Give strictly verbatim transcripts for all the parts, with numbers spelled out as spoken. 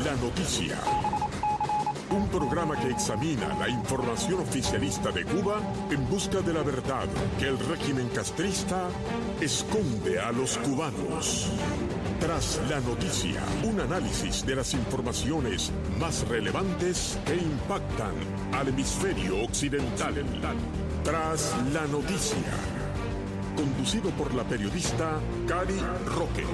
la noticia. Un programa que examina la información oficialista de Cuba en busca de la verdad que el régimen castrista esconde a los cubanos. Tras la noticia, un análisis de las informaciones más relevantes que impactan al hemisferio occidental. Tras la noticia, conducido por la periodista Cari Roque.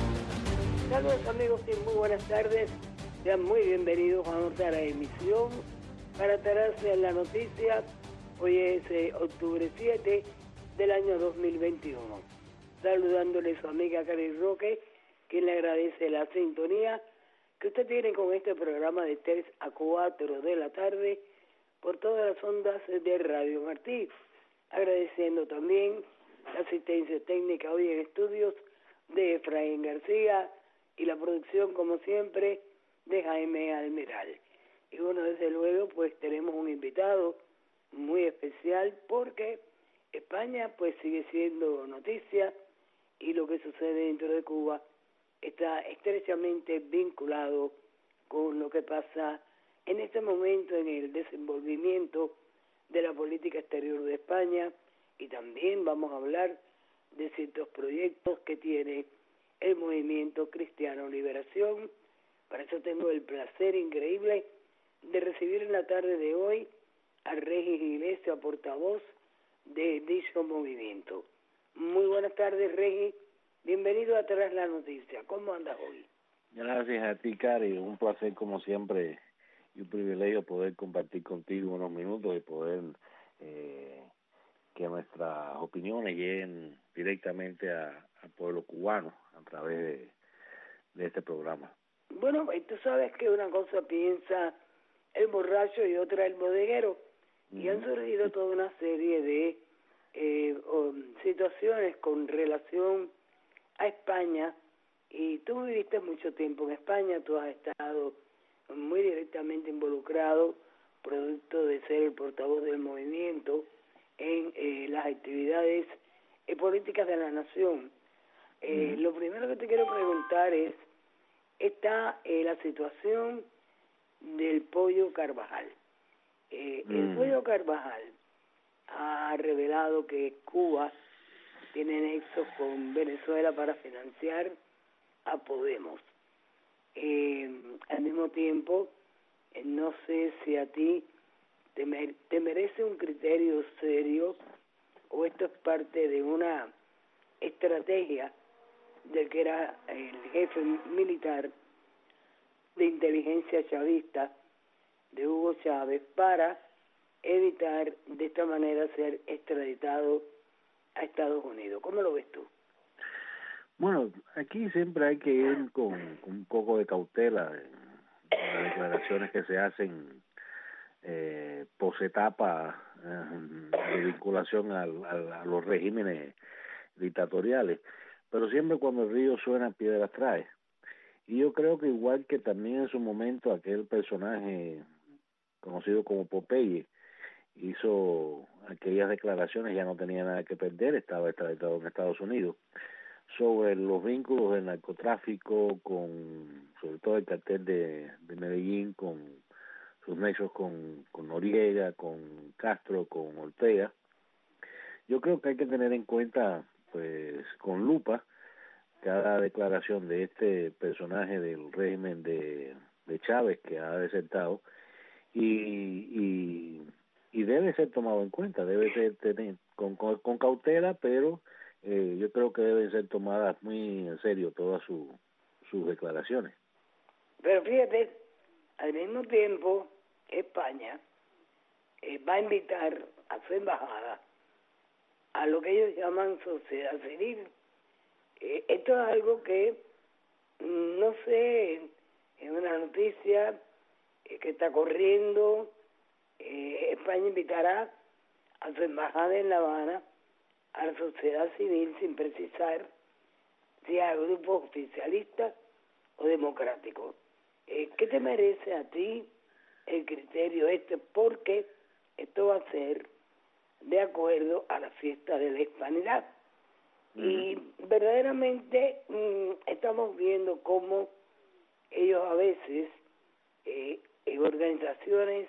Saludos amigos y muy buenas tardes. Sean muy bienvenidos a otra emisión para enterarse de la noticia. Hoy es eh, octubre siete del año dos mil veintiuno. Saludándole su amiga Cari Roque, quien le agradece la sintonía que usted tiene con este programa de tres a cuatro de la tarde por todas las ondas de Radio Martí. Agradeciendo también la asistencia técnica hoy en estudios de Efraín García y la producción, como siempre, de Jaime Almiral. Y bueno, desde luego, pues tenemos un invitado muy especial porque España pues sigue siendo noticia y lo que sucede dentro de Cuba está estrechamente vinculado con lo que pasa en este momento en el desenvolvimiento de la política exterior de España, y también vamos a hablar de ciertos proyectos que tiene el Movimiento Cristiano Liberación. Para eso tengo el placer increíble de recibir en la tarde de hoy a Regis Iglesias, portavoz de dicho movimiento. Muy buenas tardes, Regis. Bienvenido a Tras la Noticia. ¿Cómo andas hoy? Gracias a ti, Cari. Un placer, como siempre, y un privilegio poder compartir contigo unos minutos y poder eh, que nuestras opiniones lleguen directamente a, al pueblo cubano a través de, de este programa. Bueno, tú sabes que una cosa piensa el borracho y otra el bodeguero, uh-huh. Y han surgido toda una serie de eh, um, situaciones con relación a España, y tú viviste mucho tiempo en España, tú has estado muy directamente involucrado, producto de ser el portavoz del movimiento en eh, las actividades eh, políticas de la nación. Eh, uh-huh. Lo primero que te quiero preguntar es, está eh, la situación del Pollo Carvajal. Eh, uh-huh. El Pollo Carvajal ha revelado que Cuba tiene nexos con Venezuela para financiar a Podemos. Eh, al mismo tiempo, eh, no sé si a ti te, mer- te merece un criterio serio o esto es parte de una estrategia del que era el jefe militar de inteligencia chavista de Hugo Chávez para evitar de esta manera ser extraditado a Estados Unidos. ¿Cómo lo ves tú? Bueno, aquí siempre hay que ir con, con un poco de cautela en las declaraciones que se hacen eh, posetapa eh, de vinculación al, al, a los regímenes dictatoriales, pero siempre cuando el río suena, piedras trae. Y yo creo que igual que también en su momento aquel personaje conocido como Popeye hizo aquellas declaraciones, ya no tenía nada que perder, estaba extraditado en Estados Unidos, sobre los vínculos del narcotráfico con, sobre todo el cartel de, de Medellín, con sus nexos con, con Noriega, con Castro, con Ortega. Yo creo que hay que tener en cuenta, pues, con lupa, cada declaración de este personaje del régimen de, de Chávez que ha desertado, y, y, y debe ser tomado en cuenta, debe ser tener, con, con, con cautela, pero eh, yo creo que deben ser tomadas muy en serio todas su, sus declaraciones. Pero fíjate, al mismo tiempo, España eh, va a invitar a su embajada a lo que ellos llaman sociedad civil. Eh, esto es algo que, no sé, es una noticia eh, que está corriendo. Eh, España invitará a su embajada en La Habana a la sociedad civil sin precisar si a grupos oficialistas o democráticos. Eh, ¿Qué te merece a ti el criterio este? Porque esto va a ser de acuerdo a la fiesta de la Hispanidad. Uh-huh. Y verdaderamente mmm, estamos viendo cómo ellos a veces eh, organizaciones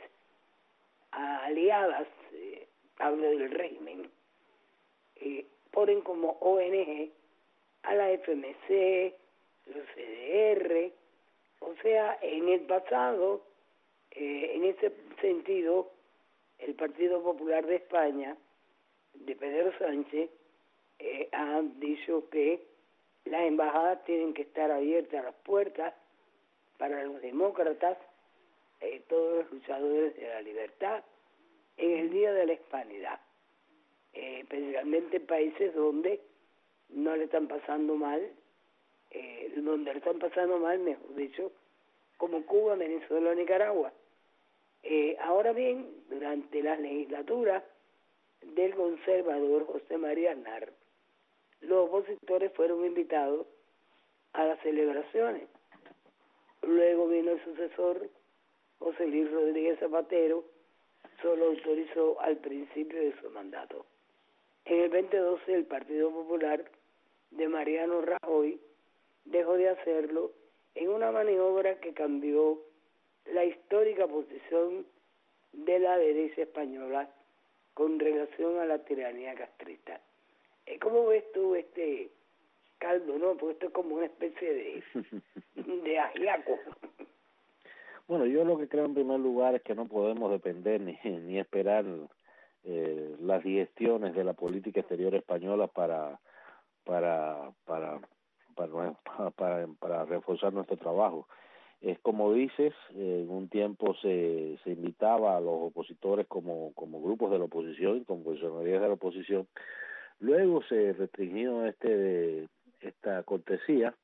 aliadas, eh, hablo del régimen, eh, ponen como O N G a la F M C, los C D R, o sea, en el pasado, eh, en ese sentido, el Partido Popular de España, de Pedro Sánchez, eh, ha dicho que las embajadas tienen que estar abiertas las puertas para los demócratas, eh, todos los luchadores de la libertad, en el Día de la Hispanidad, eh, especialmente en países donde no le están pasando mal, eh, donde le están pasando mal, mejor dicho, como Cuba, Venezuela o Nicaragua. Eh, ahora bien, durante la legislatura del conservador José María Aznar, los opositores fueron invitados a las celebraciones. Luego vino el sucesor, José Luis Rodríguez Zapatero, solo autorizó al principio de su mandato. En el veinte doce el Partido Popular de Mariano Rajoy dejó de hacerlo en una maniobra que cambió la histórica posición de la derecha española con relación a la tiranía castrista. ¿Cómo ves tú este caldo, no? Porque esto es como una especie de, de ajiaco. Bueno, yo lo que creo en primer lugar es que no podemos depender ni, ni esperar eh, las digestiones de la política exterior española para para para para para, para reforzar nuestro trabajo. Es como dices, eh, en un tiempo se, se invitaba a los opositores como, como grupos de la oposición, como personalidades de la oposición. Luego se restringió este esta cortesía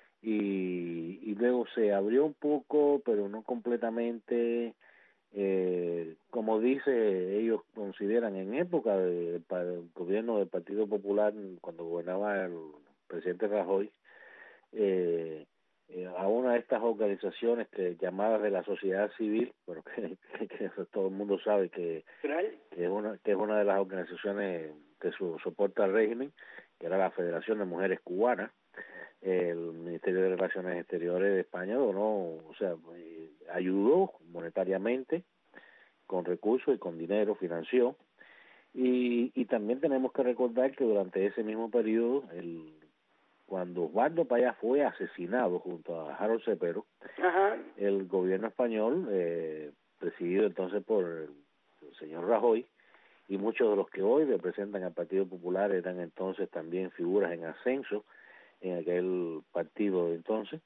y, y luego se abrió un poco, pero no completamente. Eh, como dice, ellos consideran en época del de, gobierno del Partido Popular, cuando gobernaba el presidente Rajoy, eh, eh, a una de estas organizaciones que llamadas de la sociedad civil, bueno, que, que, que todo el mundo sabe que, que es una que es una de las organizaciones que su, soporta el régimen, que era la Federación de Mujeres Cubanas. El Ministerio de Relaciones Exteriores de España donó, o sea, eh, ayudó monetariamente, con recursos y con dinero, financió, y, y también tenemos que recordar que durante ese mismo periodo, el cuando Osvaldo Payá fue asesinado junto a Harold Cepero, Ajá. el gobierno español, eh, presidido entonces por el, el señor Rajoy, y muchos de los que hoy representan al Partido Popular eran entonces también figuras en ascenso en aquel partido de entonces,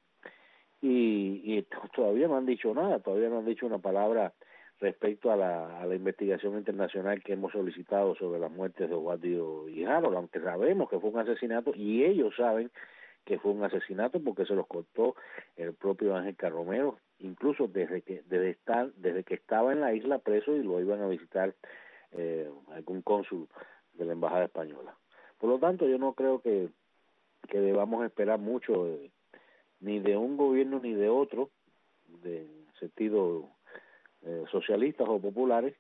y, y todavía no han dicho nada, todavía no han dicho una palabra respecto a la, a la investigación internacional que hemos solicitado sobre las muertes de Osvaldo y Harold, aunque sabemos que fue un asesinato y ellos saben que fue un asesinato porque se los contó el propio Ángel Carromero, incluso desde que desde estar desde que estaba en la isla preso y lo iban a visitar eh, algún cónsul de la embajada española. Por lo tanto, yo no creo que que debamos esperar mucho de, ni de un gobierno ni de otro, de sentido eh, socialistas o populares,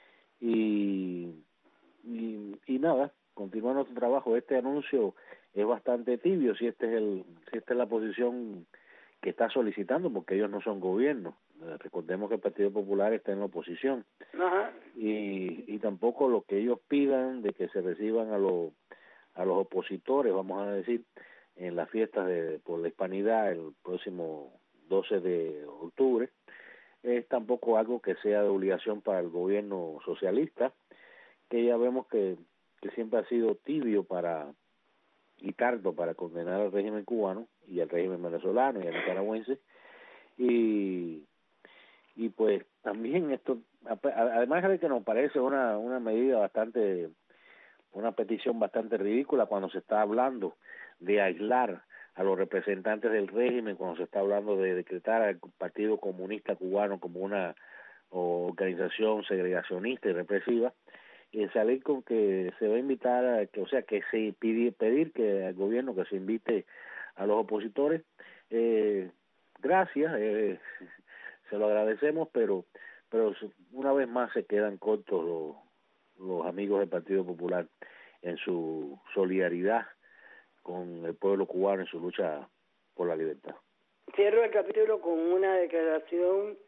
y, y y nada, continúa nuestro trabajo. Este anuncio es bastante tibio si este es el si esta es la posición que está solicitando, porque ellos no son gobierno. Eh, recordemos que el Partido Popular está en la oposición. Ajá. y y tampoco lo que ellos pidan de que se reciban a los a los opositores, vamos a decir, en las fiestas de por la Hispanidad el próximo doce de octubre, es tampoco algo que sea de obligación para el gobierno socialista, que ya vemos que, que siempre ha sido tibio para y tardo para condenar al régimen cubano y al régimen venezolano y al nicaragüense, y y pues también esto, además de que nos parece una una medida bastante una petición bastante ridícula cuando se está hablando de aislar a los representantes del régimen, cuando se está hablando de decretar al Partido Comunista Cubano como una organización segregacionista y represiva, y salir con que se va a invitar, a que o sea, que se pide, pedir que al gobierno que se invite a los opositores, eh, gracias, eh, se lo agradecemos, pero pero una vez más se quedan cortos los los amigos del Partido Popular en su solidaridad con el pueblo cubano en su lucha por la libertad. Cierro el capítulo con una declaración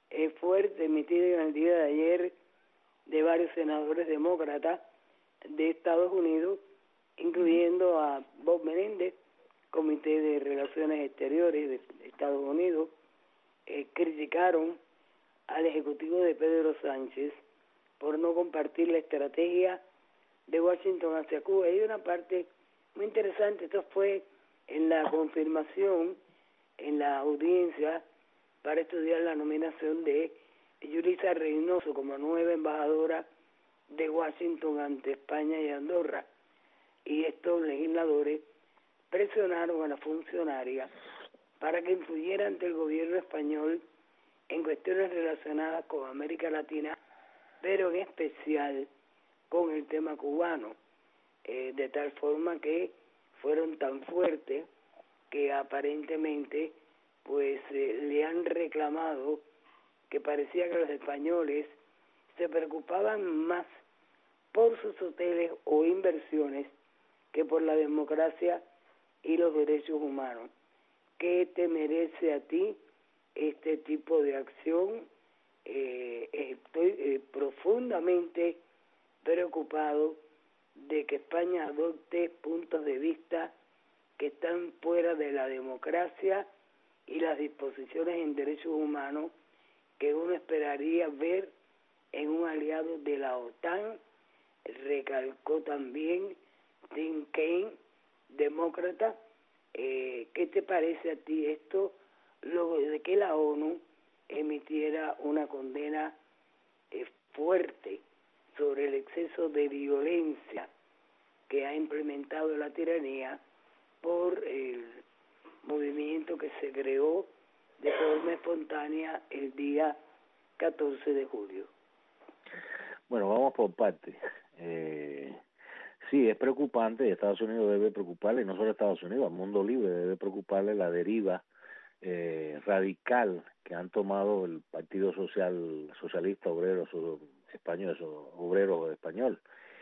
eh, fuerte emitida en el día de ayer de varios senadores demócratas de Estados Unidos, incluyendo a Bob Menéndez, Comité de Relaciones Exteriores de Estados Unidos, eh, criticaron al ejecutivo de Pedro Sánchez por no compartir la estrategia de Washington hacia Cuba. Hay una parte muy interesante, esto fue en la confirmación, en la audiencia para estudiar la nominación de Yulisa Reynoso como nueva embajadora de Washington ante España y Andorra. Y estos legisladores presionaron a la funcionaria para que influyera ante el gobierno español en cuestiones relacionadas con América Latina, pero en especial con el tema cubano, eh, de tal forma que fueron tan fuertes que aparentemente pues eh, le han reclamado que parecía que los españoles se preocupaban más por sus hoteles o inversiones que por la democracia y los derechos humanos. ¿Qué te merece a ti este tipo de acción? Eh, estoy eh, profundamente preocupado de que España adopte puntos de vista que están fuera de la democracia y las disposiciones en derechos humanos que uno esperaría ver en un aliado de la OTAN. Recalcó también Tim Kaine, demócrata. Eh, ¿Qué te parece a ti esto, luego de que la ONU emitiera una condena eh, fuerte sobre el exceso de violencia que ha implementado la tiranía por el movimiento que se creó de forma espontánea el día catorce de julio? Bueno, vamos por partes. Eh, sí, es preocupante, Estados Unidos debe preocuparle, no solo Estados Unidos, al mundo libre debe preocuparle la deriva eh, radical que han tomado el Partido Social Socialista Obrero Español, Obrero Español.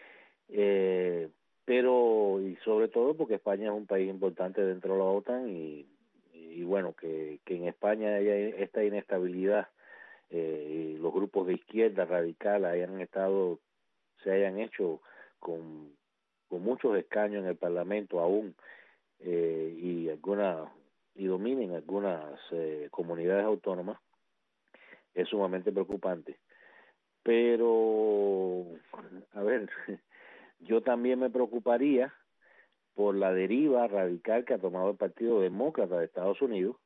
Eh, pero, y sobre todo porque España es un país importante dentro de la OTAN y, y bueno, que, que en España haya esta inestabilidad eh, y los grupos de izquierda radical hayan estado, se hayan hecho con, con muchos escaños en el Parlamento aún eh, y alguna y dominen algunas eh, comunidades autónomas, es sumamente preocupante. Pero, a ver, yo también me preocuparía por la deriva radical que ha tomado el Partido Demócrata de Estados Unidos,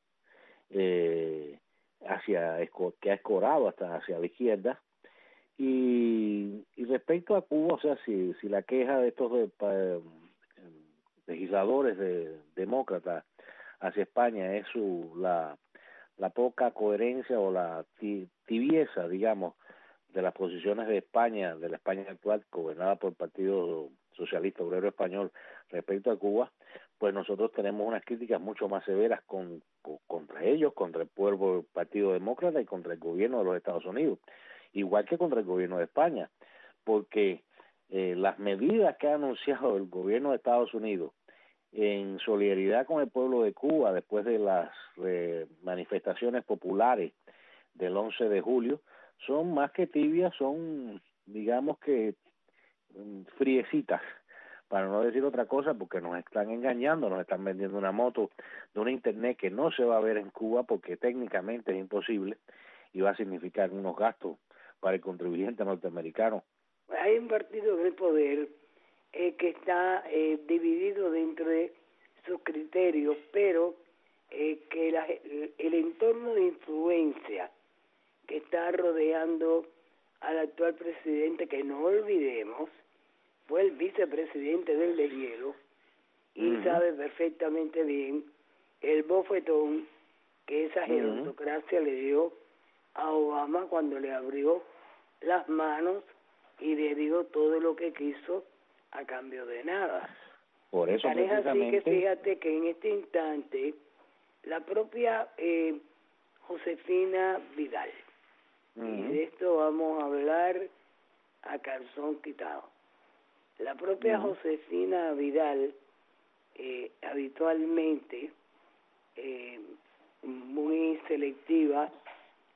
eh, hacia que ha escorado hasta hacia la izquierda. Y, y respecto a Cuba, o sea, si, si la queja de estos de, eh, legisladores de, demócratas hacia España es su la, la poca coherencia o la tibieza, digamos, de las posiciones de España, de la España actual, gobernada por el Partido Socialista Obrero Español, respecto a Cuba, pues nosotros tenemos unas críticas mucho más severas con, con, contra ellos, contra el pueblo del Partido Demócrata y contra el gobierno de los Estados Unidos, igual que contra el gobierno de España, porque eh, las medidas que ha anunciado el gobierno de Estados Unidos en solidaridad con el pueblo de Cuba después de las eh, manifestaciones populares del once de julio, son más que tibias, son, digamos que, friecitas, para no decir otra cosa, porque nos están engañando, nos están vendiendo una moto de una internet que no se va a ver en Cuba porque técnicamente es imposible y va a significar unos gastos para el contribuyente norteamericano. Hay un partido en el poder eh, que está eh, dividido dentro de sus criterios, pero eh, que la, el, el entorno de influencia que está rodeando al actual presidente, que no olvidemos, fue el vicepresidente del deshielo y uh-huh. sabe perfectamente bien el bofetón que esa gerontocracia uh-huh. le dio a Obama cuando le abrió las manos y le dio todo lo que quiso a cambio de nada. Por eso Tan es así que fíjate que en este instante la propia eh, Josefina Vidal, uh-huh. y de esto vamos a hablar a calzón quitado, la propia uh-huh. Josefina Vidal eh, habitualmente eh, muy selectiva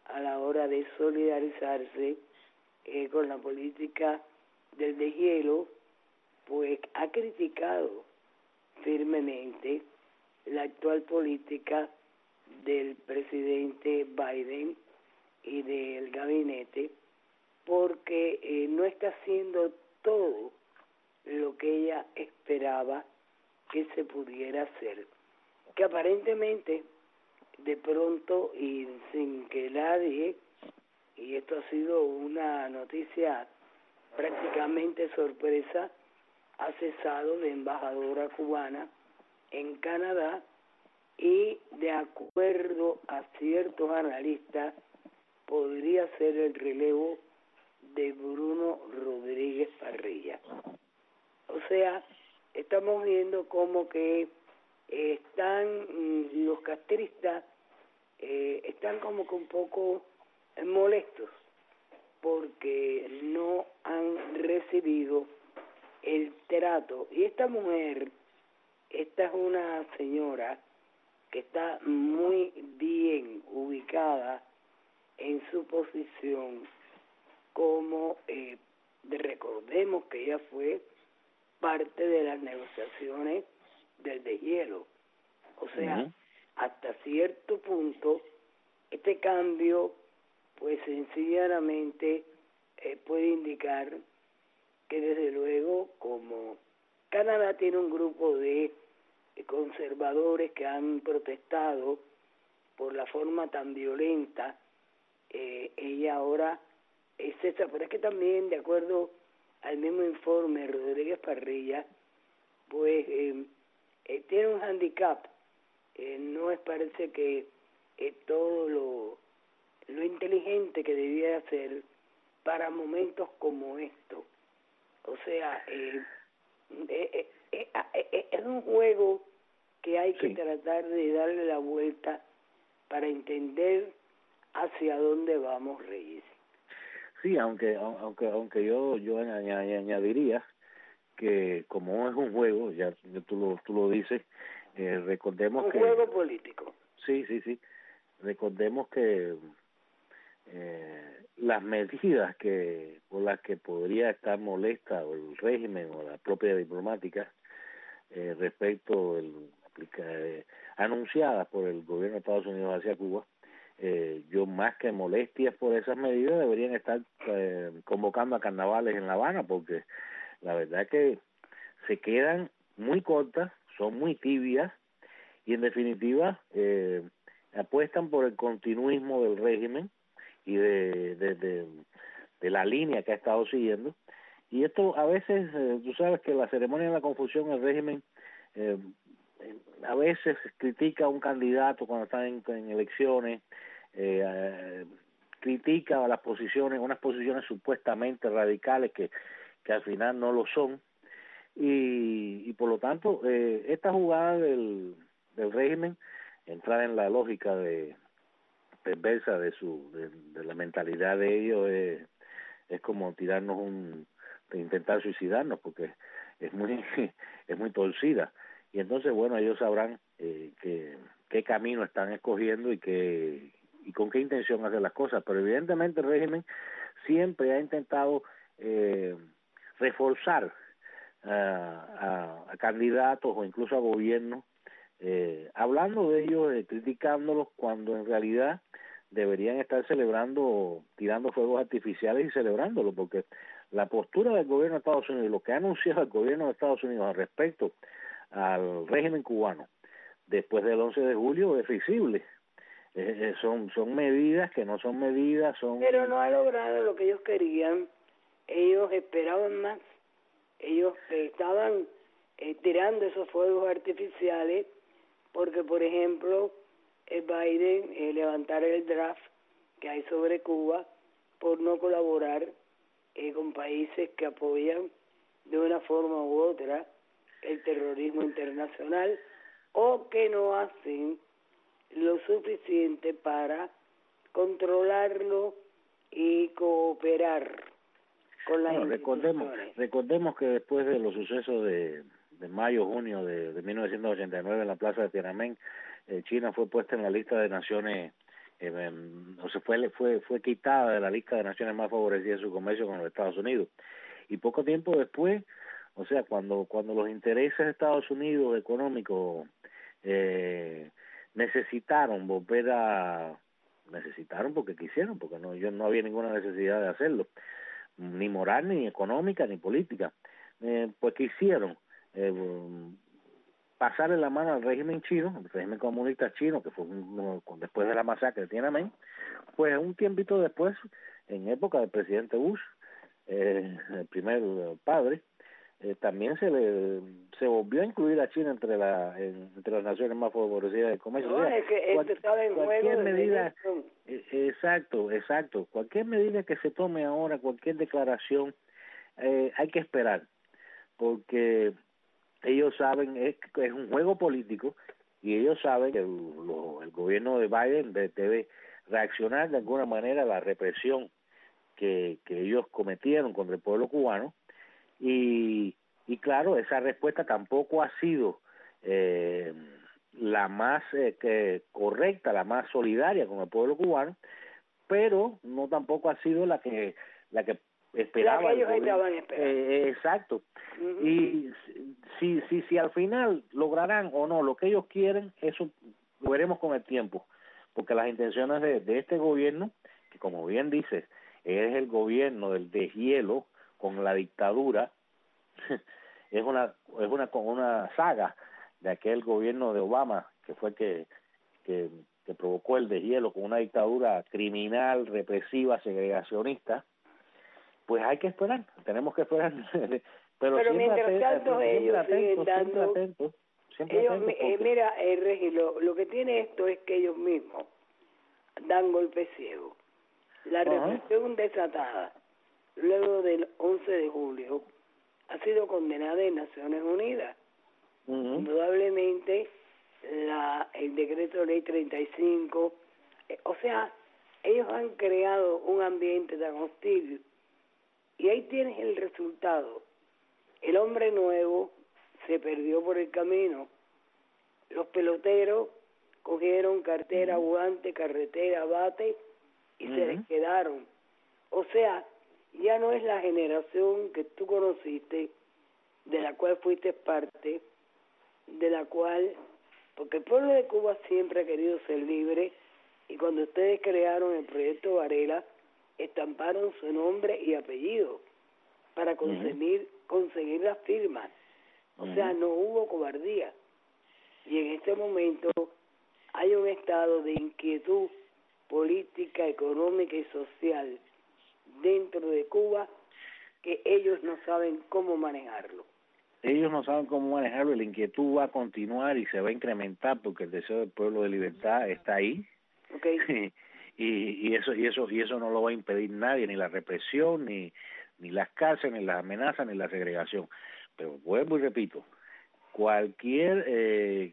a la hora de solidarizarse eh, con la política del deshielo, pues ha criticado firmemente la actual política del presidente Biden y del gabinete, porque eh, no está haciendo todo lo que ella esperaba que se pudiera hacer, que aparentemente de pronto y sin que nadie, y esto ha sido una noticia prácticamente sorpresa, ha cesado de embajadora cubana en Canadá y de acuerdo a ciertos analistas podría ser el relevo de Bruno Rodríguez Parrilla. O sea, estamos viendo como que eh, están los castristas eh, están como que un poco eh, molestos porque no han recibido el trato. Y esta mujer, esta es una señora que está muy bien ubicada en su posición como, eh, recordemos que ella fue parte de las negociaciones del deshielo. O sea, uh-huh. hasta cierto punto, este cambio, pues sencillamente eh, puede indicar que desde luego, como Canadá tiene un grupo de eh, conservadores que han protestado por la forma tan violenta, eh, ella ahora es esa, pero es que también, de acuerdo al mismo informe, Rodríguez Parrilla, pues eh, eh, tiene un handicap, eh, no es parece que eh, todo lo, lo inteligente que debía hacer para momentos como estos. O sea, eh, eh, eh, eh, eh, es un juego que hay que sí. tratar de darle la vuelta para entender hacia dónde vamos, Reyes. Sí, aunque aunque aunque yo yo añadiría que como es un juego, ya tú lo tú lo dices, eh, recordemos un que un juego político. Sí, sí, sí. Recordemos que eh, las medidas que por las que podría estar molesta o el régimen o la propia diplomática eh, respecto el eh, anunciadas por el gobierno de Estados Unidos hacia Cuba, eh, yo más que molestias por esas medidas deberían estar eh, convocando a carnavales en La Habana, porque la verdad que se quedan muy cortas, son muy tibias y en definitiva eh, apuestan por el continuismo del régimen y de, de, de, de la línea que ha estado siguiendo. Y esto a veces, eh, tú sabes que la ceremonia de la confusión, el régimen eh, a veces critica a un candidato cuando está en, en elecciones, eh, eh, critica a las posiciones, unas posiciones supuestamente radicales que, que al final no lo son, y, y por lo tanto eh, esta jugada del, del régimen, entrar en la lógica de perversa de su de, de la mentalidad de ellos, es, es como tirarnos un de intentar suicidarnos, porque es muy es muy torcida. Y entonces, bueno, ellos sabrán eh, que, qué camino están escogiendo y qué, y con qué intención hacer las cosas. Pero evidentemente el régimen siempre ha intentado eh, reforzar a, a, a candidatos o incluso a gobiernos, eh, hablando de ellos, eh, criticándolos, cuando en realidad deberían estar celebrando, tirando fuegos artificiales y celebrándolo, porque la postura del gobierno de Estados Unidos, lo que ha anunciado el gobierno de Estados Unidos al respecto al régimen cubano después del once de julio es visible. Eh, eh, son son medidas que no son medidas, son... Pero no ha logrado lo que ellos querían. Ellos esperaban más. Ellos eh, estaban eh, tirando esos fuegos artificiales porque, por ejemplo, eh, Biden eh, levantara el draft que hay sobre Cuba por no colaborar eh, con países que apoyan de una forma u otra el terrorismo internacional o que no hacen lo suficiente para controlarlo y cooperar con las bueno, recordemos instituciones. recordemos que después de los sucesos de, de mayo junio de, de mil novecientos ochenta y nueve en la plaza de Tiananmen, eh, China fue puesta en la lista de naciones eh, o se fue fue fue quitada de la lista de naciones más favorecidas en su comercio con los Estados Unidos. Y poco tiempo después, o sea, cuando cuando los intereses de Estados Unidos económicos eh, necesitaron volver a necesitaron porque quisieron, porque no yo no había ninguna necesidad de hacerlo, ni moral, ni económica, ni política, eh, pues quisieron eh, pasarle la mano al régimen chino, el régimen comunista chino, que fue un, un, después de la masacre de Tiananmen, pues un tiempito después, en época del presidente Bush, eh, el primer padre, eh, también se le se volvió a incluir a China entre la en, entre las naciones más favorecidas del comercio. No, o sea, es que esto estaba en cualquier juego medida, eh, exacto, exacto, cualquier medida que se tome ahora, cualquier declaración, eh, hay que esperar, porque ellos saben, es, es un juego político, y ellos saben que el, lo, el gobierno de Biden de, debe reaccionar de alguna manera a la represión que, que ellos cometieron contra el pueblo cubano, y, y claro, esa respuesta tampoco ha sido eh, la más eh, que correcta, la más solidaria con el pueblo cubano, pero no tampoco ha sido la que la que esperaba la que ellos el estaban esperando. Eh, exacto. Uh-huh. Y si, si, si al final lograrán o no lo que ellos quieren, eso lo veremos con el tiempo, porque las intenciones de, de este gobierno, que como bien dices, es el gobierno del deshielo con la dictadura, es una es una con una saga de aquel gobierno de Obama, que fue que, que que provocó el deshielo con una dictadura criminal, represiva, segregacionista. Pues hay que esperar, tenemos que esperar. Pero, pero mientras atentos, tanto ellos atentos, siguen dando siempre atentos, siempre ellos, atentos porque... eh, mira, eh, Regi, lo, lo que tiene esto es que ellos mismos dan golpe ciego. La uh-huh. represión desatada luego del once de julio ha sido condenada en Naciones Unidas. Uh-huh. Indudablemente la el decreto ley treinta y cinco, eh, o sea, ellos han creado un ambiente tan hostil, y ahí tienes el resultado. El hombre nuevo se perdió por el camino. Los peloteros cogieron cartera, uh-huh. guante, carretera, bate y uh-huh. se les quedaron. O sea, ya no es la generación que tú conociste, de la cual fuiste parte, de la cual, porque el pueblo de Cuba siempre ha querido ser libre, y cuando ustedes crearon el proyecto Varela, estamparon su nombre y apellido para conseguir, uh-huh. conseguir las firmas. O uh-huh. sea, no hubo cobardía. Y en este momento hay un estado de inquietud política, económica y social dentro de Cuba que ellos no saben cómo manejarlo. Ellos no saben cómo manejarlo, y la inquietud va a continuar y se va a incrementar porque el deseo del pueblo de libertad está ahí. Okay. y, y eso y eso y eso no lo va a impedir nadie, ni la represión, ni ni las cárceles, ni las amenazas, ni la segregación. Pero vuelvo y repito, cualquier eh,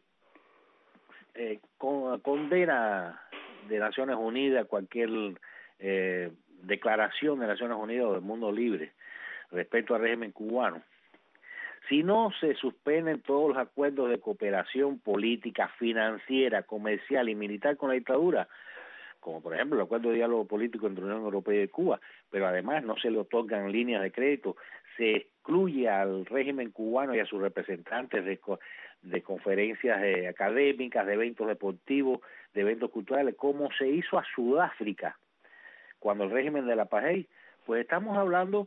eh, con, condena de Naciones Unidas, cualquier eh, declaración de Naciones Unidas o del mundo libre respecto al régimen cubano, si no se suspenden todos los acuerdos de cooperación política, financiera, comercial y militar con la dictadura, como por ejemplo el acuerdo de diálogo político entre la Unión Europea y Cuba, pero además no se le otorgan líneas de crédito, se excluye al régimen cubano y a sus representantes de, de conferencias eh, académicas, de eventos deportivos, de eventos culturales, como se hizo a Sudáfrica cuando el régimen de la apartheid, pues estamos hablando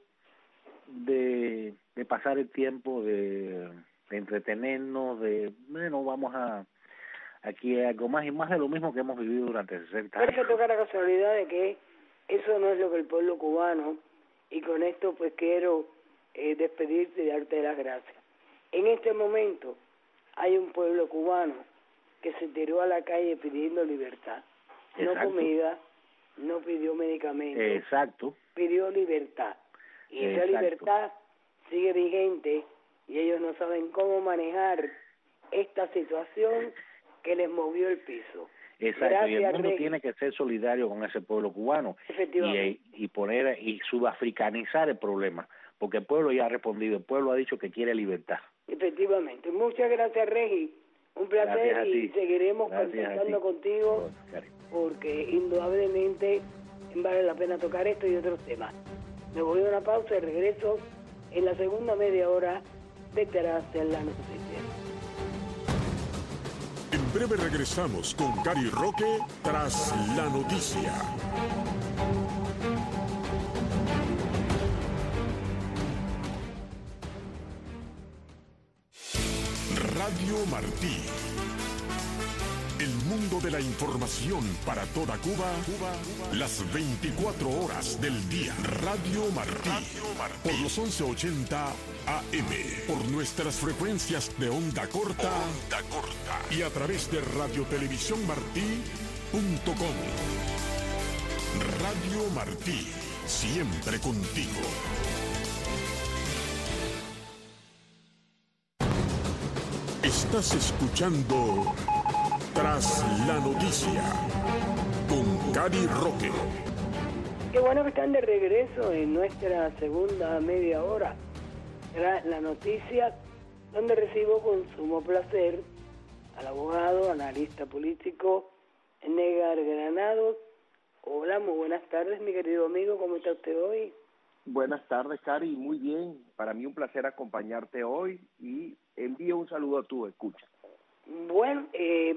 de, de pasar el tiempo, de, de entretenernos, de, bueno, vamos a aquí algo más y más de lo mismo que hemos vivido durante sesenta años. Pero que toca la casualidad de que eso no es lo que el pueblo cubano, y con esto pues quiero eh, despedirte y darte las gracias. En este momento hay un pueblo cubano que se tiró a la calle pidiendo libertad. Exacto. No comida, no pidió medicamentos. Exacto. Pidió libertad. Y esa Exacto. libertad sigue vigente, y ellos no saben cómo manejar esta situación que les movió el piso. Exacto, Gracias, y el mundo Rey. tiene que ser solidario con ese pueblo cubano y, y poner y sudafricanizar el problema, porque el pueblo ya ha respondido, el pueblo ha dicho que quiere libertad. Efectivamente. Muchas gracias, Regi. Un placer, y seguiremos gracias contactando contigo. Oh, porque indudablemente vale la pena tocar esto y otros temas. Me voy a una pausa y regreso en la segunda media hora de Tras la Noticia. En breve regresamos con Cari Roque Tras la Noticia. Radio Martí. El mundo de la información para toda Cuba, Cuba, las veinticuatro horas del día. Radio Martí. Radio Martí. Por los once ochenta A M. Por nuestras frecuencias de onda corta. Onda corta. Y a través de radiotelevisiónmartí punto com. Radio Martí. Siempre contigo. Estás escuchando Tras la Noticia con Cari Roque. Qué bueno que están de regreso en nuestra segunda media hora Tras la Noticia, donde recibo con sumo placer al abogado, analista político Negar Granados. Hola, muy buenas tardes, mi querido amigo, ¿cómo está usted hoy? Buenas tardes, Cari, muy bien. Para mí un placer acompañarte hoy y envío un saludo a tu escucha. Bueno, eh,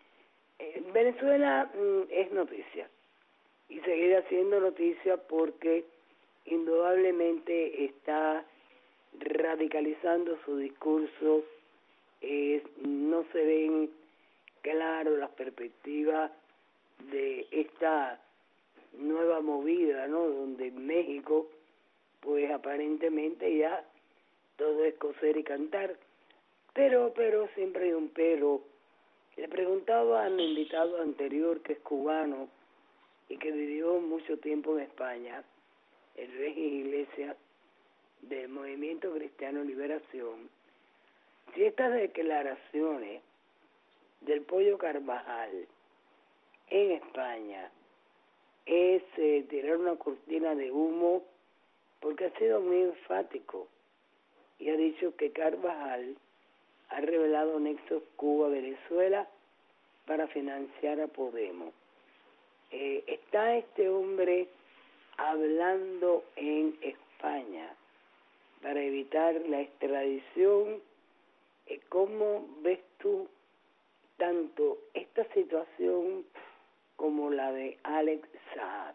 Venezuela es noticia y seguirá siendo noticia porque indudablemente está radicalizando su discurso. Eh, no se ven claro las perspectivas de esta nueva movida, ¿no? Donde México, pues aparentemente ya todo es coser y cantar, pero, pero siempre hay un pero. Le preguntaba a mi invitado anterior, que es cubano y que vivió mucho tiempo en España, el Regis Iglesias, del Movimiento Cristiano Liberación, si estas declaraciones del Pollo Carvajal en España es eh, tirar una cortina de humo, porque ha sido muy enfático y ha dicho que Carvajal ha revelado nexos Cuba-Venezuela para financiar a Podemos. Eh, está este hombre hablando en España para evitar la extradición. Eh, ¿Cómo ves tú tanto esta situación como la de Alex Saab?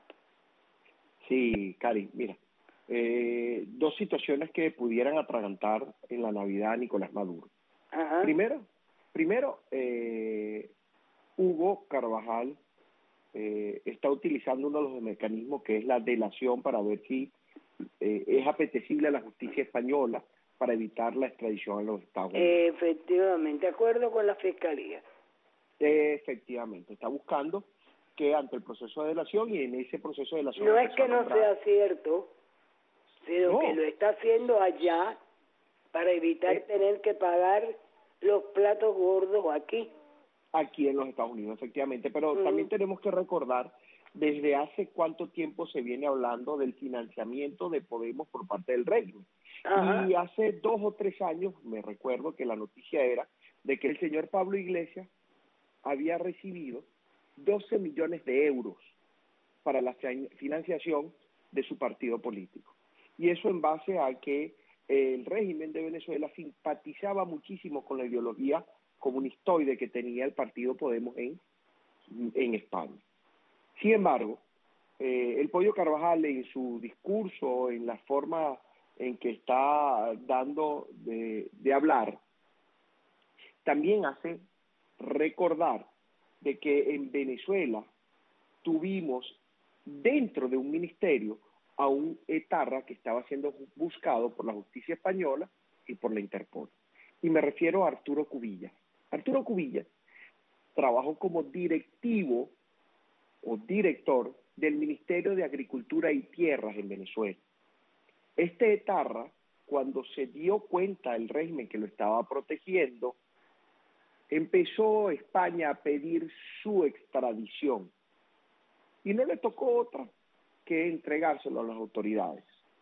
Sí, Cari, mira, eh, dos situaciones que pudieran atragantar en la Navidad a Nicolás Maduro. Ajá. Primero, primero eh, Hugo Carvajal eh, está utilizando uno de los mecanismos que es la delación para ver si eh, es apetecible a la justicia española para evitar la extradición a los Estados Unidos. Efectivamente, de acuerdo con la Fiscalía. Efectivamente, está buscando que ante el proceso de delación y en ese proceso de delación... No es que no sea cierto, sino no. que lo está haciendo allá para evitar eh, tener que pagar los platos gordos aquí. Aquí en los Estados Unidos, efectivamente, pero mm. también tenemos que recordar desde hace cuánto tiempo se viene hablando del financiamiento de Podemos por parte del régimen. Ajá. Y hace dos o tres años, me recuerdo que la noticia era de que el señor Pablo Iglesias había recibido doce millones de euros para la financiación de su partido político. Y eso en base a que el régimen de Venezuela simpatizaba muchísimo con la ideología comunistoide que tenía el partido Podemos en, en España. Sin embargo, eh, el Pollo Carvajal en su discurso, en la forma en que está dando de, de hablar, también hace recordar de que en Venezuela tuvimos dentro de un ministerio a un etarra que estaba siendo buscado por la justicia española y por la Interpol. Y me refiero a Arturo Cubillas. Arturo Cubillas trabajó como directivo o director del Ministerio de Agricultura y Tierras en Venezuela. Este etarra, cuando se dio cuenta el régimen que lo estaba protegiendo, empezó España a pedir su extradición y no le tocó otra que entregárselo a las autoridades.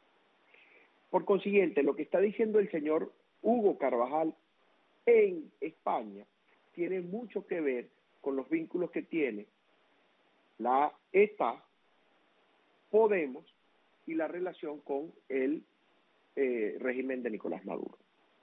Por consiguiente, lo que está diciendo el señor Hugo Carvajal en España tiene mucho que ver con los vínculos que tiene la E T A, Podemos y la relación con el eh, régimen de Nicolás Maduro.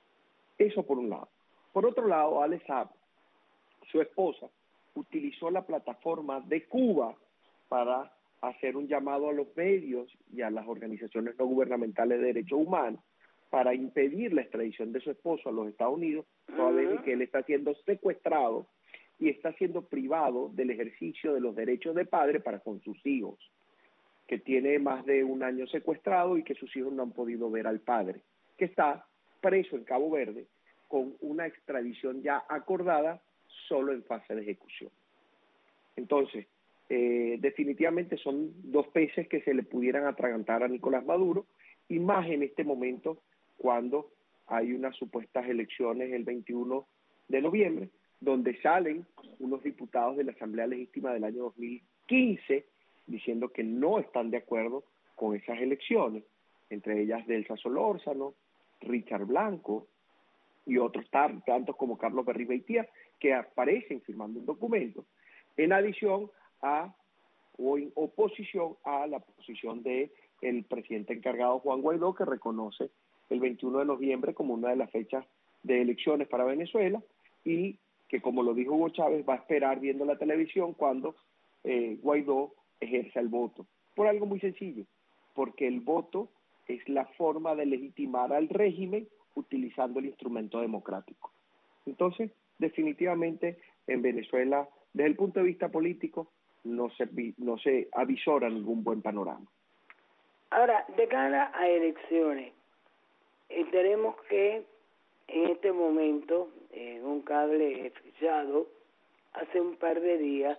Eso por un lado. Por otro lado, Alex Saab, su esposa, utilizó la plataforma de Cuba para hacer un llamado a los medios y a las organizaciones no gubernamentales de derechos humanos para impedir la extradición de su esposo a los Estados Unidos, toda vez que él está siendo secuestrado y está siendo privado del ejercicio de los derechos de padre para con sus hijos, que tiene más de un año secuestrado y que sus hijos no han podido ver al padre, que está preso en Cabo Verde con una extradición ya acordada solo en fase de ejecución. Entonces, eh, definitivamente son dos peces que se le pudieran atragantar a Nicolás Maduro, y más en este momento cuando hay unas supuestas elecciones el veintiuno de noviembre, donde salen unos diputados de la Asamblea Legítima del año dos mil quince diciendo que no están de acuerdo con esas elecciones, entre ellas Delsa Solórzano, Richard Blanco y otros tantos como Carlos Berry Beitía, que aparecen firmando un documento, en adición a o en oposición a la posición de el presidente encargado Juan Guaidó, que reconoce el veintiuno de noviembre como una de las fechas de elecciones para Venezuela, y que, como lo dijo Hugo Chávez, va a esperar viendo la televisión cuando eh, Guaidó ejerza el voto, por algo muy sencillo, porque el voto es la forma de legitimar al régimen utilizando el instrumento democrático. Entonces, definitivamente en Venezuela, desde el punto de vista político, no se, no se avisora ningún buen panorama. Ahora, de cara a elecciones, eh, tenemos que en este momento, en un cable fichado, hace un par de días,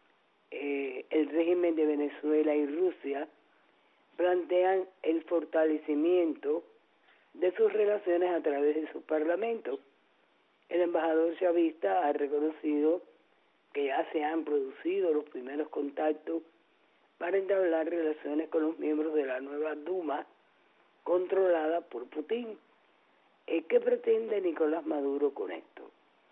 eh, el régimen de Venezuela y Rusia plantean el fortalecimiento de sus relaciones a través de su parlamento. El embajador chavista ha reconocido que ya se han producido los primeros contactos para entablar relaciones con los miembros de la nueva Duma controlada por Putin. Eh, ¿Qué pretende Nicolás Maduro con esto?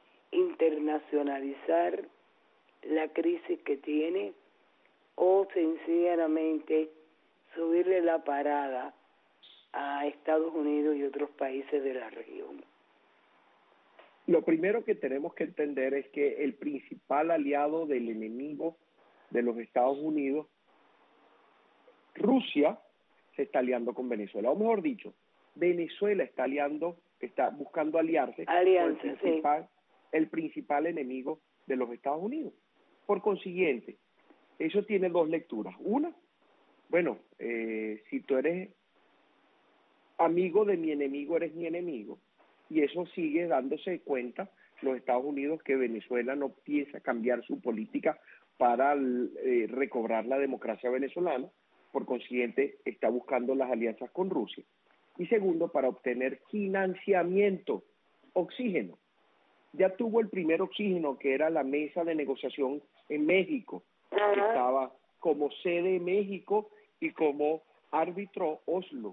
¿Internacionalizar la crisis que tiene o sencillamente subirle la parada a Estados Unidos y otros países de la región? Lo primero que tenemos que entender es que el principal aliado del enemigo de los Estados Unidos, Rusia, se está aliando con Venezuela, o mejor dicho, Venezuela está aliando, está buscando aliarse Alianza, con el principal, sí. el principal enemigo de los Estados Unidos. Por consiguiente, eso tiene dos lecturas. Una, bueno, eh, si tú eres amigo de mi enemigo, eres mi enemigo. Y eso sigue dándose cuenta los Estados Unidos que Venezuela no piensa cambiar su política para eh, recobrar la democracia venezolana. Por consiguiente, está buscando las alianzas con Rusia. Y segundo, para obtener financiamiento, oxígeno. Ya tuvo el primer oxígeno, que era la mesa de negociación en México, Ajá. que estaba como sede México y como árbitro Oslo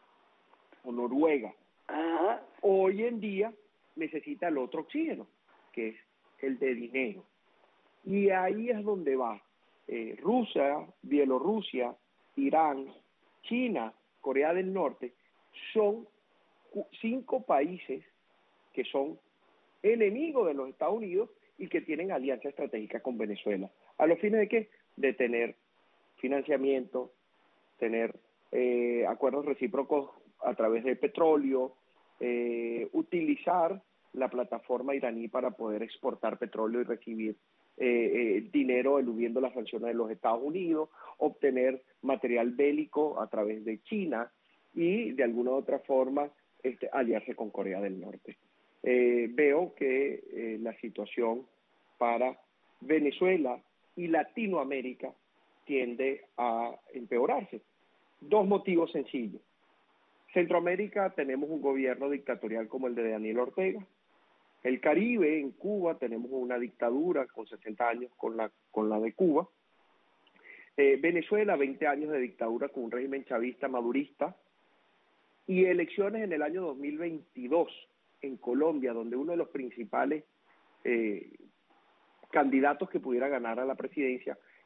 o Noruega. Ajá. Hoy en día necesita el otro oxígeno, que es el de dinero. Y ahí es donde va eh, Rusia, Bielorrusia, Irán, China, Corea del Norte, son cinco países que son enemigos de los Estados Unidos y que tienen alianza estratégica con Venezuela. ¿A los fines de qué? De tener financiamiento, tener eh, acuerdos recíprocos a través del petróleo, eh, utilizar la plataforma iraní para poder exportar petróleo y recibir eh, eh, dinero eludiendo las sanciones de los Estados Unidos, obtener material bélico a través de China y de alguna u otra forma este, aliarse con Corea del Norte. Eh, veo que eh, la situación para Venezuela y Latinoamérica tiende a empeorarse. Dos motivos sencillos. Centroamérica tenemos un gobierno dictatorial como el de Daniel Ortega. El Caribe, en Cuba, tenemos una dictadura con sesenta años con la, con la de Cuba. Eh, Venezuela, veinte años de dictadura con un régimen chavista madurista. Y elecciones en el año dos mil veintidós en Colombia, donde uno de los principales eh, candidatos que pudiera ganar a la presidencia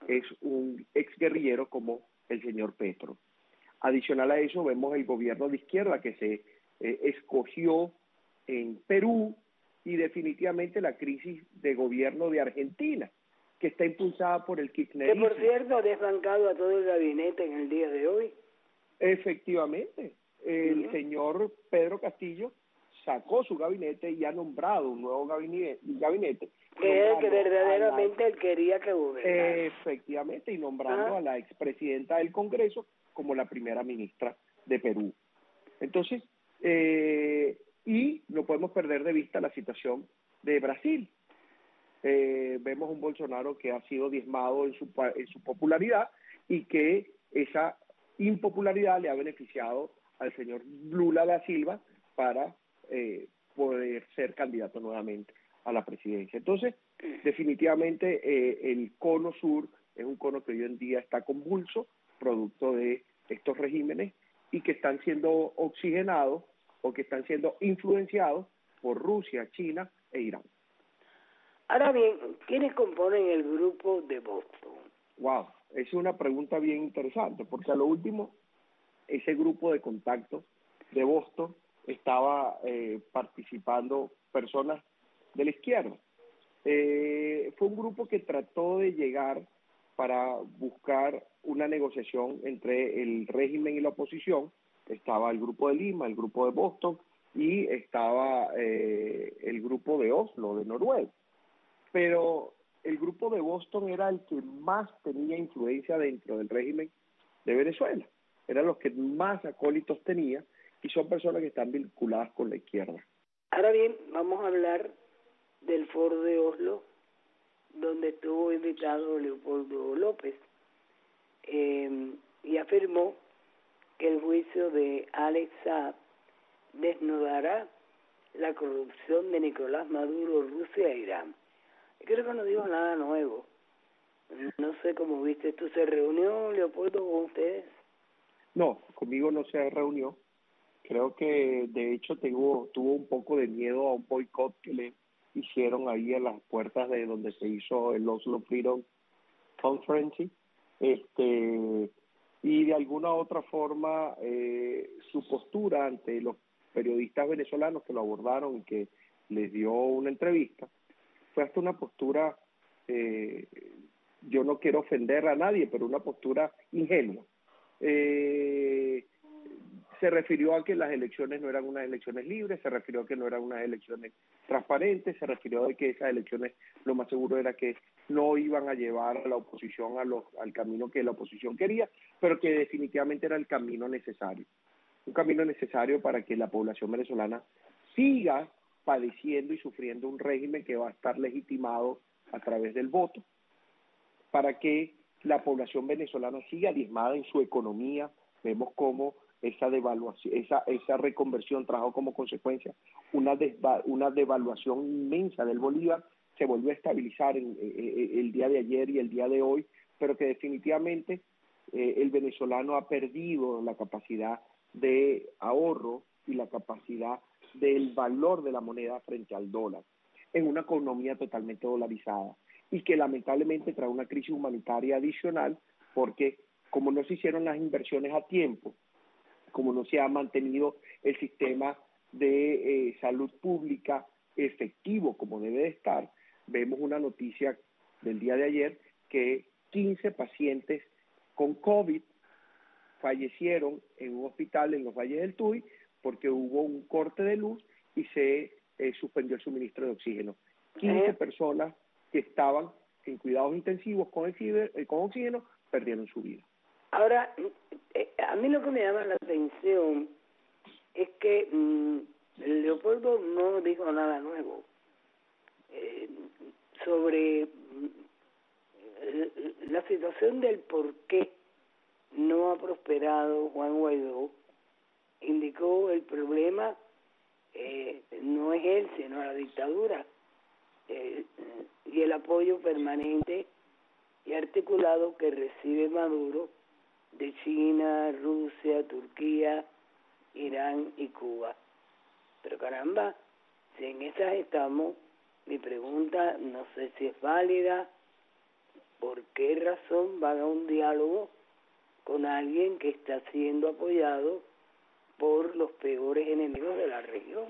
es un exguerrillero como el señor Petro. Adicional a eso, vemos el gobierno de izquierda que se eh, escogió en Perú y definitivamente la crisis de gobierno de Argentina, que está impulsada por el kirchnerismo. Que por cierto ha desbancado a todo el gabinete en el día de hoy. Efectivamente, el uh-huh. señor Pedro Castillo sacó su gabinete y ha nombrado un nuevo gabinete, gabinete que es el que verdaderamente la, él quería que gobernara. Efectivamente, y nombrando uh-huh. a la expresidenta del Congreso como la primera ministra de Perú. Entonces, eh, y no podemos perder de vista la situación de Brasil. Eh, vemos un Bolsonaro que ha sido diezmado en su, en su popularidad y que esa impopularidad le ha beneficiado al señor Lula da Silva para eh, poder ser candidato nuevamente a la presidencia. Entonces, definitivamente eh, el cono sur es un cono que hoy en día está convulso, producto de estos regímenes y que están siendo oxigenados o que están siendo influenciados por Rusia, China e Irán. Ahora bien, ¿quiénes componen el grupo de Boston? Wow, es una pregunta bien interesante, porque a lo último, ese grupo de contacto de Boston estaba eh, participando personas de la izquierda. Eh, fue un grupo que trató de llegar para buscar una negociación entre el régimen y la oposición. Estaba el grupo de Lima, el grupo de Boston y estaba eh, el grupo de Oslo, de Noruega. Pero el grupo de Boston era el que más tenía influencia dentro del régimen de Venezuela. Eran los que más acólitos tenía y son personas que están vinculadas con la izquierda. Ahora bien, vamos a hablar del foro de Oslo, donde estuvo invitado Leopoldo López, eh, y afirmó que el juicio de Alex Saab desnudará la corrupción de Nicolás Maduro, Rusia e Irán. Creo que no dijo nada nuevo. No sé cómo viste tú. ¿Se reunió Leopoldo con ustedes? No, conmigo no se reunió. Creo que de hecho tuvo, tuvo un poco de miedo a un boicot que le hicieron ahí a las puertas de donde se hizo el Oslo Freedom Conference. Este, y de alguna otra forma eh, su postura ante los periodistas venezolanos que lo abordaron y que les dio una entrevista fue hasta una postura, eh, yo no quiero ofender a nadie, pero una postura ingenua. Eh, se refirió a que las elecciones no eran unas elecciones libres, se refirió a que no eran unas elecciones transparentes, se refirió a que esas elecciones lo más seguro era que no iban a llevar a la oposición a los, al camino que la oposición quería, pero que definitivamente era el camino necesario. Un camino necesario para que la población venezolana siga padeciendo y sufriendo un régimen que va a estar legitimado a través del voto, para que la población venezolana siga diezmada en su economía. Vemos cómo esa devaluación, esa, esa reconversión trajo como consecuencia una, desva, una devaluación inmensa del bolívar, se volvió a estabilizar en, en, el día de ayer y el día de hoy, pero que definitivamente eh, el venezolano ha perdido la capacidad de ahorro y la capacidad del valor de la moneda frente al dólar, en una economía totalmente dolarizada, y que lamentablemente trae una crisis humanitaria adicional, porque como no se hicieron las inversiones a tiempo, como no se ha mantenido el sistema de eh, salud pública efectivo como debe de estar, vemos una noticia del día de ayer que quince pacientes con COVID fallecieron en un hospital en los Valles del Tuy porque hubo un corte de luz y se eh, suspendió el suministro de oxígeno. quince eh. personas que estaban en cuidados intensivos con, el ciber, eh, con oxígeno perdieron su vida. Ahora, eh, a mí lo que me llama la atención es que mmm, Leopoldo no dijo nada nuevo eh, sobre mmm, la situación del por qué no ha prosperado Juan Guaidó. Indicó el problema eh, no es él, sino la dictadura eh, y el apoyo permanente y articulado que recibe Maduro de China, Rusia, Turquía, Irán y Cuba. Pero caramba, si en esas estamos, mi pregunta no sé si es válida, ¿por qué razón van a un diálogo con alguien que está siendo apoyado por los peores enemigos de la región?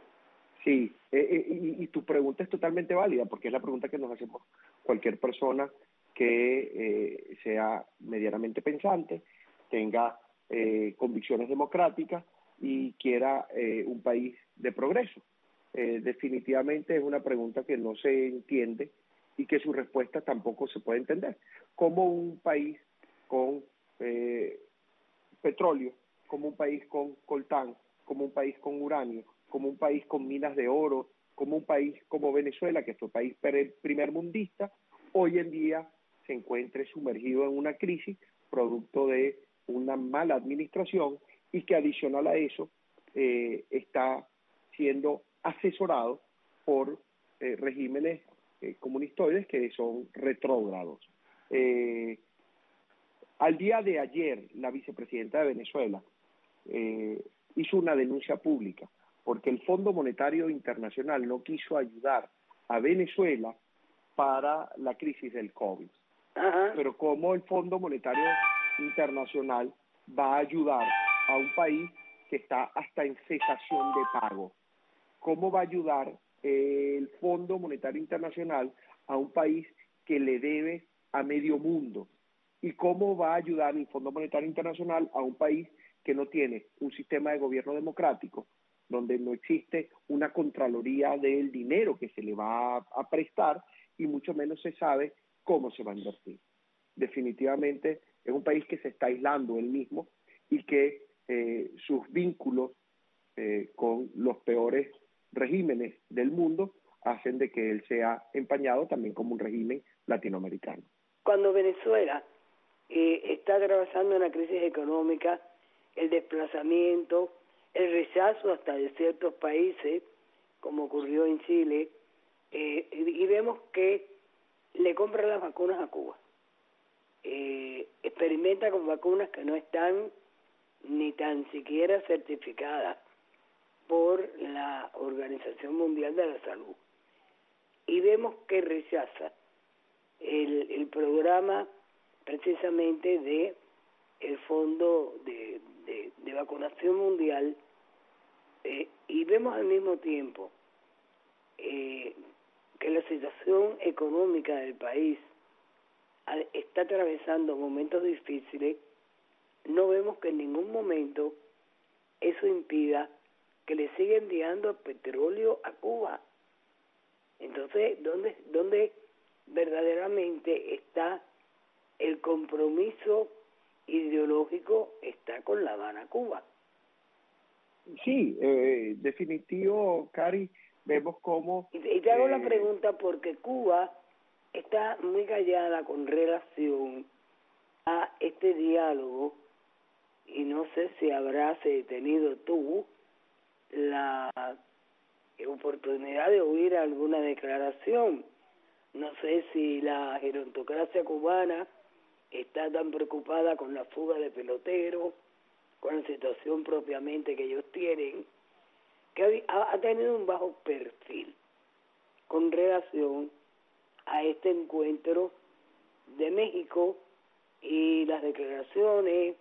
Sí, eh, eh, y, y tu pregunta es totalmente válida, porque es la pregunta que nos hacemos cualquier persona que eh, sea medianamente pensante, tenga eh, convicciones democráticas y quiera eh, un país de progreso. Eh, definitivamente es una pregunta que no se entiende y que su respuesta tampoco se puede entender. ¿Cómo un país con eh, petróleo, como un país con coltán, como un país con uranio, como un país con minas de oro, como un país como Venezuela, que es un país primermundista, hoy en día se encuentre sumergido en una crisis producto de una mala administración y que adicional a eso eh, está siendo asesorado por eh, regímenes eh, comunistoides que son retrógrados. Eh, al día de ayer, la vicepresidenta de Venezuela eh, hizo una denuncia pública porque el Fondo Monetario Internacional no quiso ayudar a Venezuela para la crisis del COVID. Ajá. Pero ¿cómo el Fondo Monetario Internacional va a ayudar a un país que está hasta en cesación de pago? ¿Cómo va a ayudar eh, el Fondo Monetario Internacional a un país que le debe a medio mundo? ¿Y cómo va a ayudar el Fondo Monetario Internacional a un país que no tiene un sistema de gobierno democrático, donde no existe una contraloría del dinero que se le va a, a prestar y mucho menos se sabe cómo se va a invertir? Definitivamente es un país que se está aislando él mismo y que eh, sus vínculos eh, con los peores regímenes del mundo hacen de que él sea empañado también como un régimen latinoamericano. Cuando Venezuela eh, está atravesando una crisis económica, el desplazamiento, el rechazo hasta de ciertos países, como ocurrió en Chile, eh, y vemos que le compran las vacunas a Cuba. Eh, experimenta con vacunas que no están ni tan siquiera certificadas por la Organización Mundial de la Salud. Y vemos que rechaza el, el programa precisamente de el Fondo de, de, de Vacunación Mundial, eh, y vemos al mismo tiempo eh, que la situación económica del país está atravesando momentos difíciles. No vemos que en ningún momento eso impida que le siga enviando petróleo a Cuba. Entonces, ¿dónde, dónde verdaderamente está el compromiso ideológico? Está con La Habana, Cuba. Sí, eh, definitivo, Cari, vemos cómo... Y, y te hago eh, la pregunta porque Cuba está muy callada con relación a este diálogo, y no sé si habrás tenido tú la oportunidad de oír alguna declaración. No sé si la gerontocracia cubana está tan preocupada con la fuga de peloteros, con la situación propiamente que ellos tienen, que ha, ha tenido un bajo perfil con relación a este encuentro de México y las declaraciones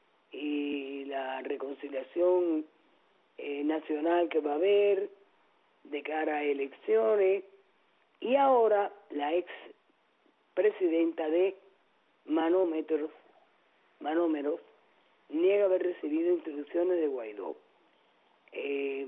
y la reconciliación eh, nacional que va a haber de cara a elecciones. Y ahora la ex presidenta de Manómetros, Manómeros niega haber recibido instrucciones de Guaidó. Eh,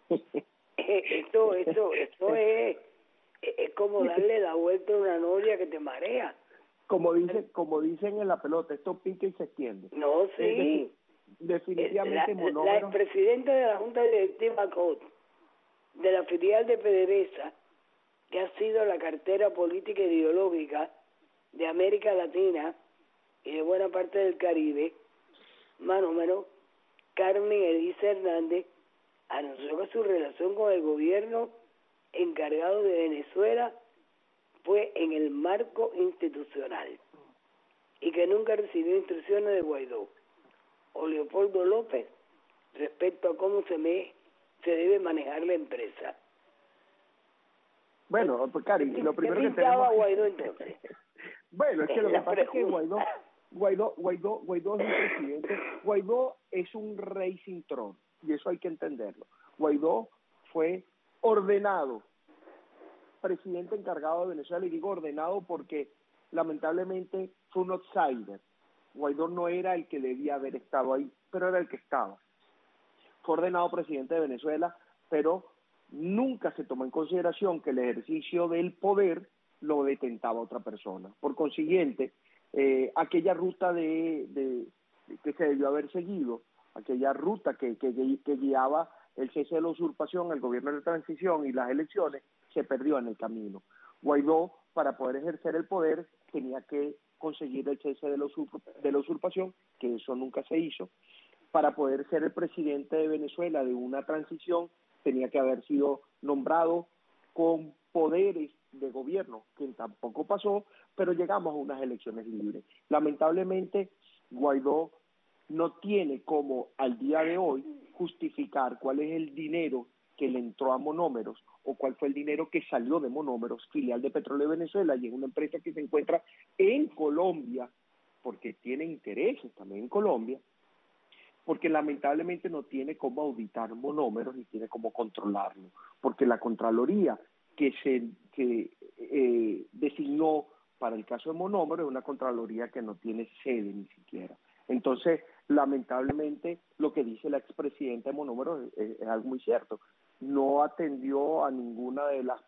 esto, esto, esto es, es como darle la vuelta a una novia que te marea. Como dicen, como dicen en la pelota, esto pica y se extiende. No, sí. Eh, definitivamente la, Monómeros... la expresidenta de la Junta Directiva C O T, de la filial de PDVSA, que ha sido la cartera política e ideológica de América Latina y de buena parte del Caribe, Manómero, Carmen Elisa Hernández, anunció que su relación con el gobierno encargado de Venezuela fue en el marco institucional y que nunca recibió instrucciones de Guaidó o Leopoldo López respecto a cómo se, me, se debe manejar la empresa. Bueno, pues Cari, lo primero ¿Qué que tenemos... Guaidó entonces? Bueno, es que lo que pasa es que Guaidó, Guaidó, Guaidó, Guaidó es un presidente, Guaidó es un rey sin trono, y eso hay que entenderlo. Guaidó fue ordenado presidente encargado de Venezuela, y digo ordenado porque lamentablemente fue un outsider. Guaidó no era el que debía haber estado ahí, pero era el que estaba. Fue ordenado presidente de Venezuela, pero nunca se tomó en consideración que el ejercicio del poder lo detentaba otra persona. Por consiguiente, eh, aquella ruta de, de, de que se debió haber seguido, aquella ruta que, que, que guiaba el cese de la usurpación, el gobierno de transición y las elecciones, se perdió en el camino. Guaidó, para poder ejercer el poder, tenía que conseguir el cese de la, usurp de la usurpación, que eso nunca se hizo. Para poder ser el presidente de Venezuela de una transición, tenía que haber sido nombrado con poderes de gobierno, que tampoco pasó, pero llegamos a unas elecciones libres. Lamentablemente, Guaidó no tiene como al día de hoy justificar cuál es el dinero que le entró a Monómeros o cuál fue el dinero que salió de Monómeros, filial de Petróleo de Venezuela, y es una empresa que se encuentra en Colombia, porque tiene intereses también en Colombia, porque lamentablemente no tiene cómo auditar Monómeros ni tiene cómo controlarlo, porque la Contraloría que se que, eh, designó para el caso de Monómeros es una Contraloría que no tiene sede ni siquiera. Entonces, lamentablemente, lo que dice la expresidenta de Monómeros es, es, es algo muy cierto. No atendió a ninguna de las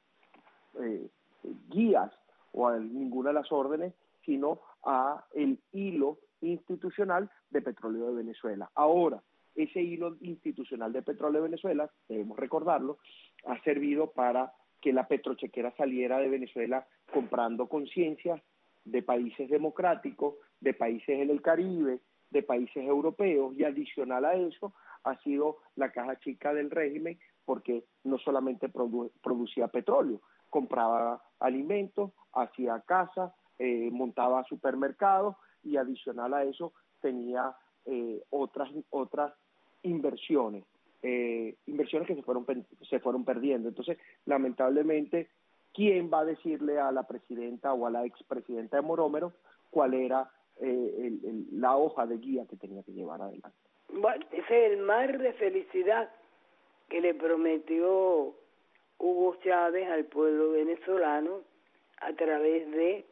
eh, guías o a ninguna de las órdenes, sino a el hilo institucional de Petróleo de Venezuela. Ahora, ese hilo institucional de Petróleo de Venezuela, debemos recordarlo, ha servido para que la petrochequera saliera de Venezuela comprando conciencias de países democráticos, de países en el Caribe, de países europeos, y adicional a eso ha sido la caja chica del régimen, porque no solamente produ producía petróleo, compraba alimentos, hacía casas, eh, montaba supermercados, y adicional a eso tenía eh, otras otras inversiones, eh, inversiones que se fueron se fueron perdiendo. Entonces, lamentablemente, ¿quién va a decirle a la presidenta o a la expresidenta de Monómeros cuál era eh, el, el, la hoja de guía que tenía que llevar adelante? Bueno, ese es el mar de felicidad que le prometió Hugo Chávez al pueblo venezolano a través de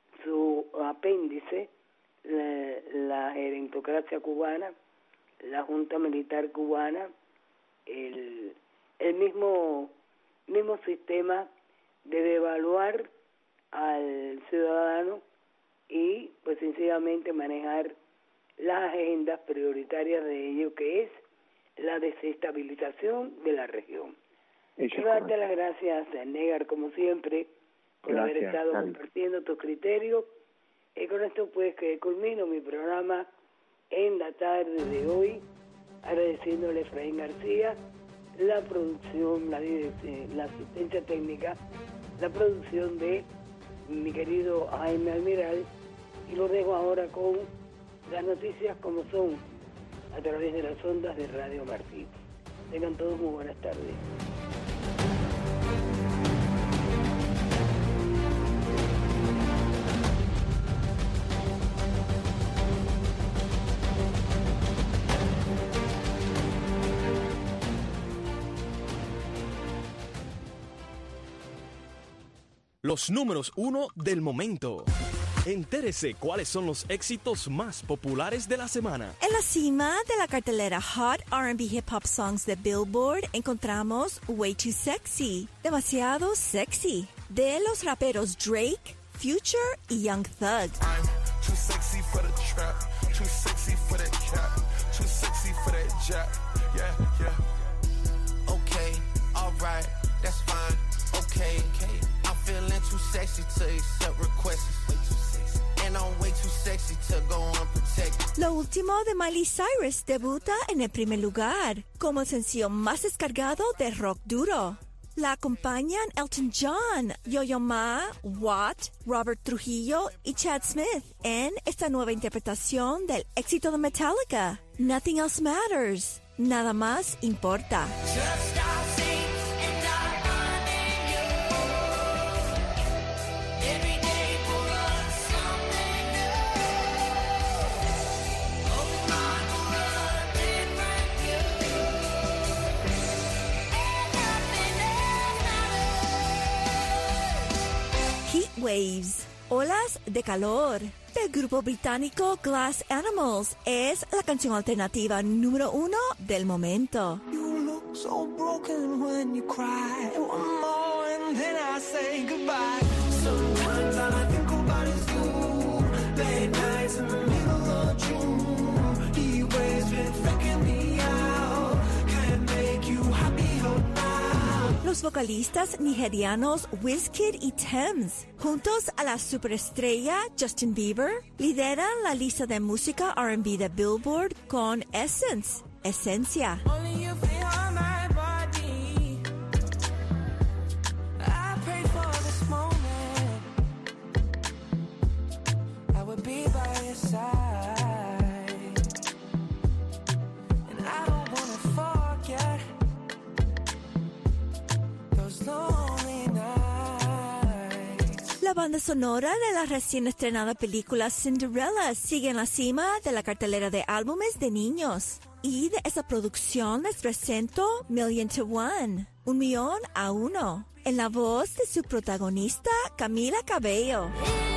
su apéndice, la, la gerontocracia cubana, la Junta Militar cubana, el, el mismo, mismo sistema de devaluar al ciudadano y pues sencillamente manejar las agendas prioritarias de ello, que es la desestabilización de la región. Quiero darte las gracias, Negar, como siempre, por gracias, haber estado Cari. compartiendo tus criterios. Y con esto pues que culmino mi programa en la tarde de hoy, agradeciéndole a Efraín García la producción, la, la asistencia técnica, la producción de mi querido Jaime Almiral, y lo dejo ahora con las noticias como son a través de las ondas de Radio Martí. Tengan todos muy buenas tardes. Los números uno del momento. Entérese cuáles son los éxitos más populares de la semana. En la cima de la cartelera Hot R and B Hip Hop Songs de Billboard encontramos Way Too Sexy, demasiado sexy, de los raperos Drake, Future y Young Thug. I'm too sexy for the trap, too sexy for that cap, too sexy for that jack, yeah, yeah. Okay, alright, that's fine, okay, okay. I'm feeling too sexy to accept requests. And I'm way too sexy to go unprotected. Lo último de Miley Cyrus debuta en el primer lugar como el sencillo más descargado de rock duro. La acompañan Elton John, Yo-Yo Ma, Watt, Robert Trujillo y Chad Smith en esta nueva interpretación del éxito de Metallica, Nothing Else Matters, nada más importa. Just Waves, olas de calor, del grupo británico Glass Animals. Es la canción alternativa número uno del momento. You look so broken when you cry. One more and then I say goodbye. Sometimes all I think about is you. Late nights in the middle of June. He waves been freaking me out. Can't make you happier now. Los vocalistas nigerianos Wizkid y Tems, juntos a la superestrella Justin Bieber, lideran la lista de música R and B de Billboard con Essence, Esencia. Only you feel my body. I prayed for this moment. I would be by your side. And I don't wanna forget those lonely nights. La banda sonora de la recién estrenada película Cinderella sigue en la cima de la cartelera de álbumes de niños. Y de esa producción les presento Million to One, un millón a uno, en la voz de su protagonista Camila Cabello.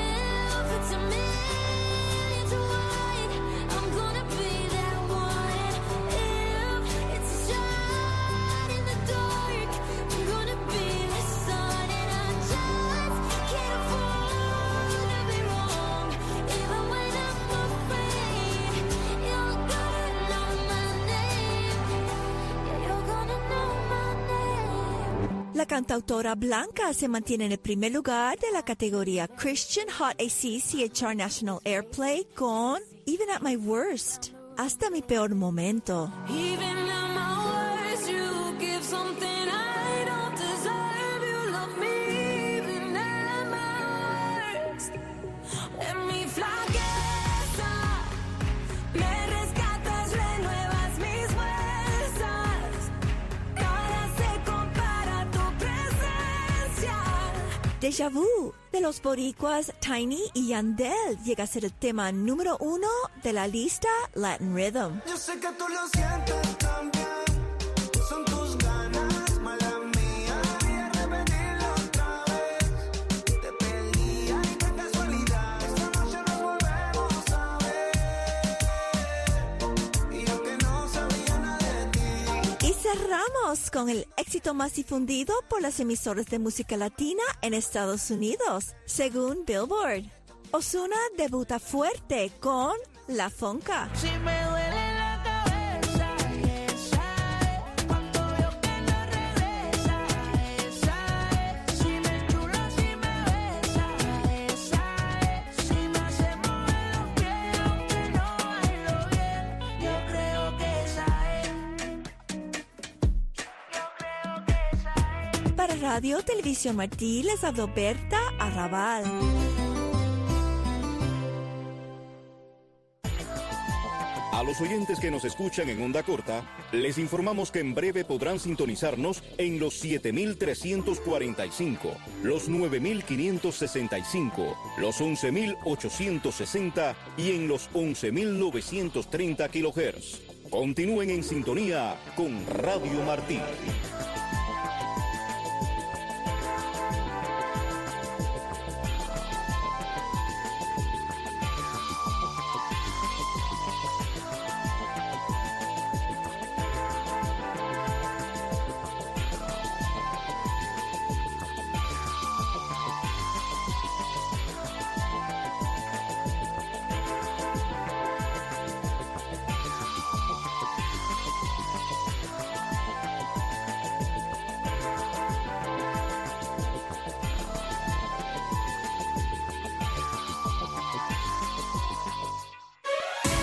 La cantautora blanca se mantiene en el primer lugar de la categoría Christian Hot A C C H R National Airplay con Even at My Worst, hasta mi peor momento. Even at my worst, you give something I don't deserve. You love me even at my worst. En mi flaqueza me rescatas, renuevas mis fuerzas. Nada se compara a tu presencia. Deja Vu de los boricuas Tiny y Yandel llega a ser el tema número uno de la lista Latin Rhythm. Yo sé que tú lo sientes también. Son tus ganas, mala mía. Quería repetirlo otra vez. Te pedía y qué casualidad. Esta noche nos volvemos a ver. Y yo que no sabía nada de ti. Y cerramos con el éxito más difundido por las emisoras de música latina en Estados Unidos, según Billboard. Ozuna debuta fuerte con La Fonca. Si me duele la cabeza, esa es. Cuando veo que no regresa, esa es. Si me chulo, si me besa, esa es. Si me hace mover los pies, aunque no bailo bien, yo creo que esa es. Yo creo que esa es. Para Radio Televisión Martí les habló Berta Arrabal. A los oyentes que nos escuchan en onda corta, les informamos que en breve podrán sintonizarnos en los siete mil trescientos cuarenta y cinco, los nueve mil quinientos sesenta y cinco, los once mil ochocientos sesenta y en los once mil novecientos treinta kilohertz. Continúen en sintonía con Radio Martí.